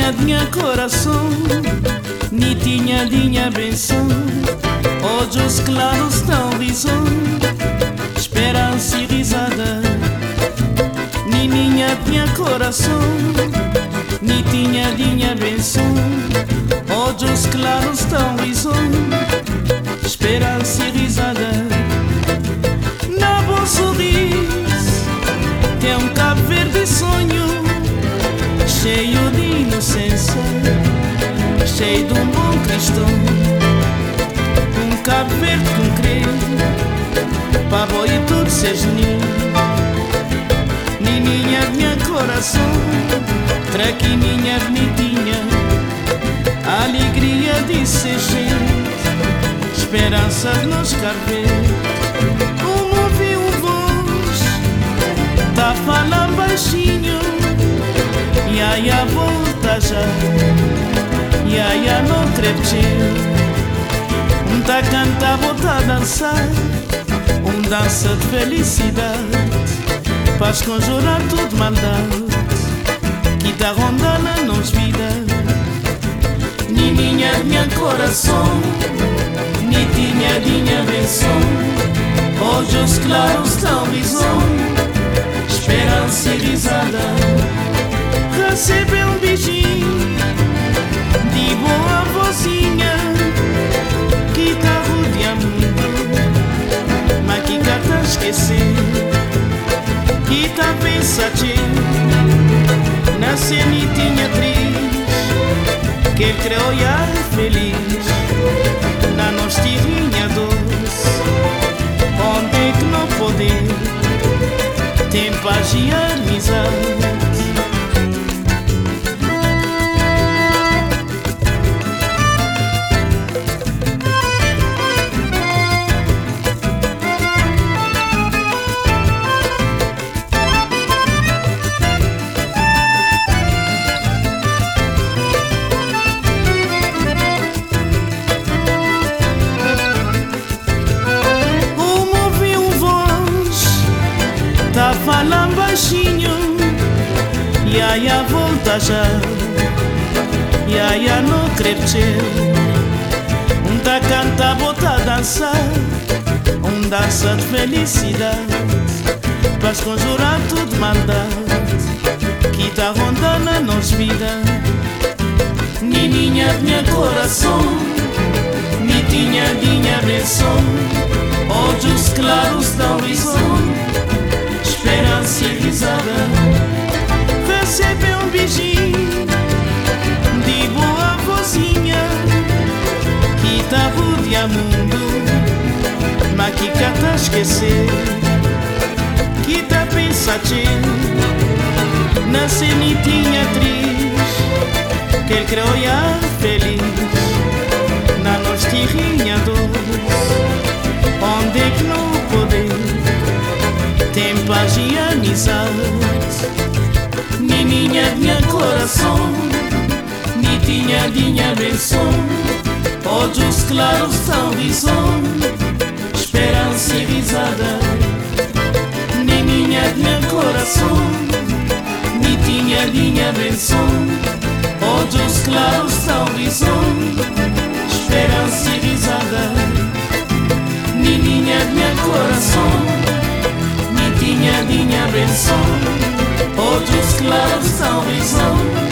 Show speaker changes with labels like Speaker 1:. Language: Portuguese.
Speaker 1: dinha coração, ni dinha benção. Olhos claros tão visão, esperança e risada. Ni dinha coração, ni dinha benção. Olhos claros tão visão, esperança e risada. Na bom sorriso tem Cabo Verde sonho, cheio de inocência, cheio de bom cristão. Cabo Verde com crer, para boi e tudo ser genil. Nininha, minha coração, traquininha bonitinha, alegria de ser gente, esperança de nos carver. Como ouvi voz, tá falando baixinho, ia volta já, ia não crepe. Tá cantar, tá dançar, dança de felicidade, faz conjurar tudo maldade, que tá rondando nos vida. Nininha, minha coração, ni dinha benção. Olhos claros tão visão, esperança e risada. Recebe beijinho de boa vozinha, que tá rodeando, mas que tá esquecer, que tá pensativo, na cenitinha triste, que ele criou já feliz, na nostalgia doce, onde é que não poder, tem paz e amizade. Tá falando baixinho, ia volta já, ia não crepe. Tá canta, bota dançar, dança de felicidade, faz conjurar tudo maldade, que tá rondando nos vida. Nininha, minha coração, ni dinha benção. Olhos claros dão visão, esperança e risada. Recebe beijinho de boa vozinha, que tá rodeando mundo, mas que cata esquecer, que tá pensativo, na cenitinha triste, que ele criou já feliz, na nostalgia doce, onde é que não poder, tem paz e amizade. Nininha, minha coração, ni dinha benção. Olhos claros tão visão, esperança e risada. Nininha, minha coração, ni dinha benção. Olhos claros tão visão, esperança e risada. Nininha, minha coração, dinha benção. Olhos claros são visão,